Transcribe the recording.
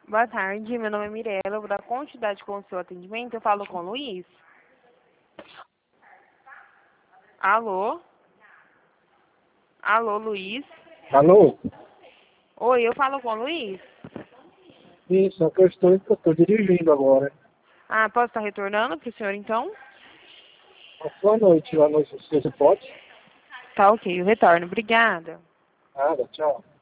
Boa tarde, meu nome é Mirella, eu vou dar continuidade com o seu atendimento. Eu falo com o Luiz. Alô? Alô, Luiz? Alô? Oi, eu falo com o Luiz? Sim, só que eu estou dirigindo agora. Ah, posso estar retornando para o senhor então? Boa noite, você pode? Tá ok, eu retorno. Obrigada. Nada, tchau.